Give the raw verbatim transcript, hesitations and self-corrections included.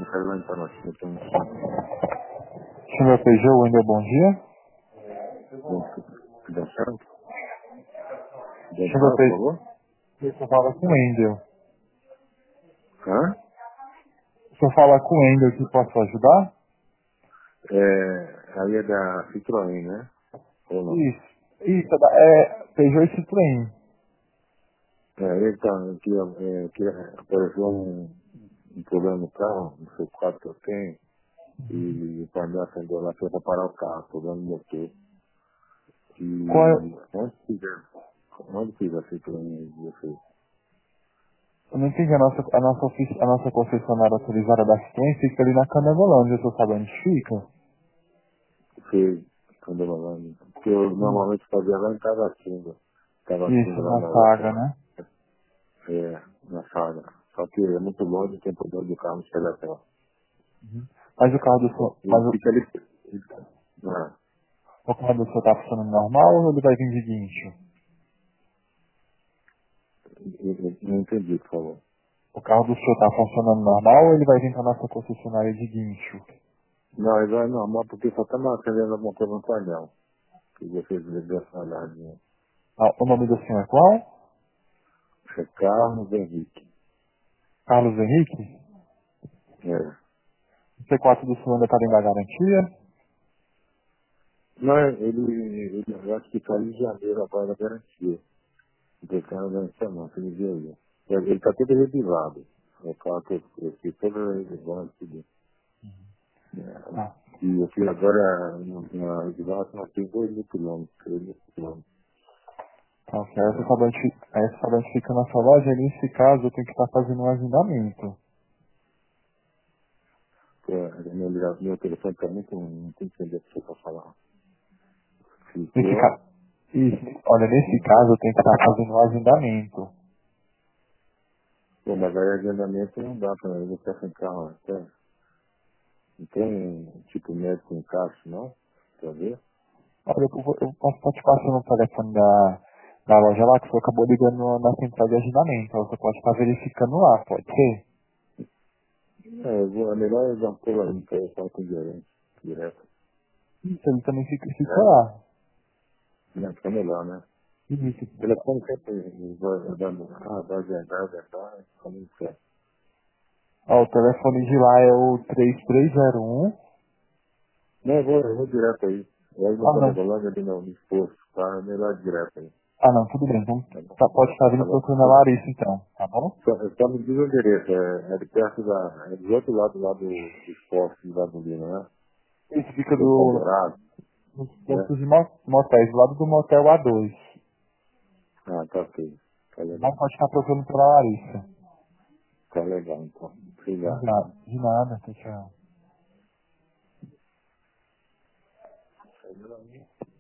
não quero lá entrar aqui, eu tenho um instante. Senhor Peugeot, Wendel, bom dia. Tudo certo? Tudo Senhor certo, por Peugeot, favor? você fala com o Wendel. Hã? O senhor fala com o Wendel, que posso ajudar? É, aí é da Citroën, né? Ou não? Isso. Isso, é da- é Peugeot e Citroën. É, então, que, é, que apareceu um, um problema no carro, no seu quarto que eu tenho, e o painel acendeu lá para parar o carro, problema no motor. Qual é- E onde fizer, onde fizer a Citroën de vocês? Eu não entendi, a nossa, a nossa, ofici- a nossa concessionária autorizada da Citroën fica ali na Canevolândia, eu tô sabendo onde fica. Fez, quando eu falando. Porque eu Hum. normalmente fazia lá em Tabatinga. Isso, Tabatinga lá na na saga, outra, né? é, na saga. Só que é muito longe, o tempo todo do carro não chega até lá. Mas o carro do senhor, Ele mas o, fica ali. Ah, o carro do senhor tá funcionando normal ou ele vai vir de guincho? eu- eu não entendi, por favor. O carro do senhor tá funcionando normal ou ele vai vir pra nossa concessionária de guincho? Não, ele é normal porque só tá acendendo alguma coisa no painel. Que vocês devem essa olhadinha. Ah, o nome do senhor é qual? É Carlos Henrique. Carlos Henrique? É. O C quatro do senhor ainda tá dentro da garantia? Não, ele, ele eu acho que saiu em janeiro agora da garantia. Porque cara não é não, você me viu aí. Ele está todo revisado. O carro que eu fiz todo revisado, tudo. É. Ah, E eu fiz agora na revisão, nós temos dois mil quilômetros, três mil quilômetros. tá ok. Aí essa Entendeu? sabonete, aí essa sabonete fica na sua loja, e nesse caso eu tenho que estar fazendo um agendamento. Porque é, meu, ligar- meu telefone está muito, não tem que entender o que você está falando. Nesse Ficou, caso, isso, olha, nesse hum, caso eu tenho que estar fazendo um agendamento. pô, mas aí agendamento não dá para eu ficar sem carro até. Não tem tipo médico em caixa, não? Quer ver? Olha, eu, vou- eu posso estar te passando o telefone da, da loja lá, que você acabou ligando na central de agendamento. Aí você pode estar verificando lá, pode ser? É, eu vou, é melhor eu dar um pulo ali para eu falar com o gerente direto. Isso, ele também fica, fica É? lá. Não, fica melhor, né? O Isso. telefone sempre vai dando, ah, vai agendar, agendar, como isso é. Ó, o telefone de lá é o três três zero um. Não, eu vou, eu vou direto aí. Eu aí Ah, não não. quando logo ali no, no exposto, tá? É melhor direto aí, Ah, não, tudo bem. Então, tá bom? tá, pode estar Tá vindo bom? procurando a Larissa, então. Tá bom? Só, só me diz o endereço, é, é de perto da, é do outro lado lá do, do exposto de gasolina, né? Isso fica Galpão do, Dourado, nos né? pontos de mo- motéis, do lado do motel A dois. Ah, tá ok. Tá Mas legal. pode estar procurando pela Larissa. Tá legal, então. Obrigado. Obrigado. De nada, tchau, tchau.